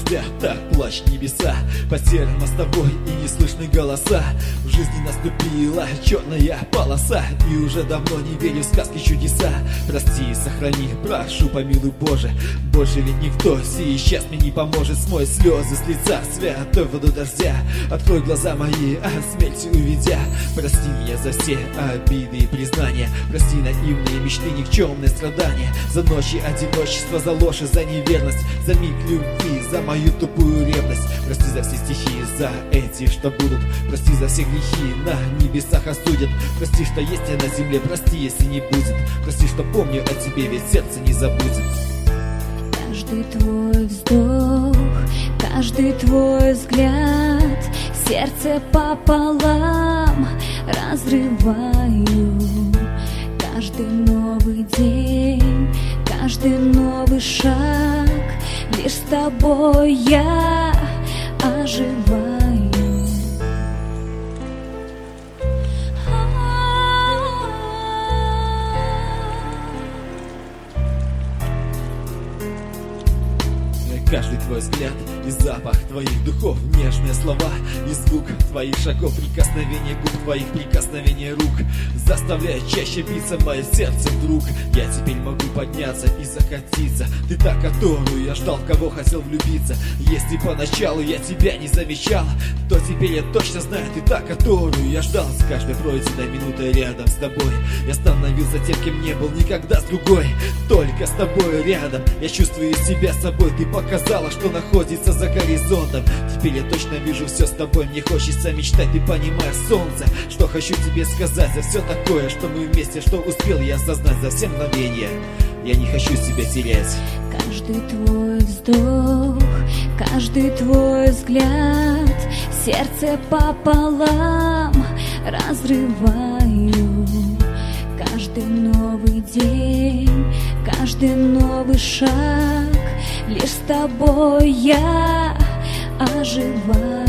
дождя, так плачь небеса по серым мостовой и не слышны голоса. В жизни наступила черная полоса, и уже давно не верю в сказки чудеса. Прости и сохрани, прошу, помилуй Боже, больше ведь никто сейчас мне не поможет. Смой слезы с лица святой водой дождя, открой глаза мои, от смерти уведя. Прости меня за все обиды и признания, прости наивные мечты, никчемные страдания, за ночи одиночества, за ложь и за неверность, за миг любви, за мою тупую ревность. Прости за все стихи, за эти, что будут, прости за все грехи, на небесах осудят. Прости, что есть я на земле, прости, если не будет, прости, что помню о тебе, ведь сердце не забудет. Каждый твой вздох, каждый твой взгляд, сердце пополам разрываю. Каждый новый день, каждый новый шаг, лишь с тобой я оживаю. Каждый твой взгляд и запах твоих духов, нежные слова и звук твоих шагов, прикосновение губ твоих, прикосновение рук заставляет чаще биться мое сердце вдруг. Я теперь могу подняться и закатиться. Ты та, которую я ждал, в кого хотел влюбиться. Если поначалу я тебя не замечал, то теперь я точно знаю, ты та, которую я ждал. С каждой пройденной минутой рядом с тобой я становился тем, кем не был никогда с другой. Только с тобой рядом я чувствую себя собой. Ты показала, что находится за горизонтом. Теперь я точно вижу все с тобой. Мне хочется мечтать, ты понимаешь, солнце, что хочу тебе сказать за все такое, что мы вместе, что успел я осознать за все мгновения. Я не хочу себя терять. Каждый твой вздох, каждый твой взгляд, сердце пополам разрываю. Каждый новый день, каждый новый шаг, лишь с тобой я оживаю.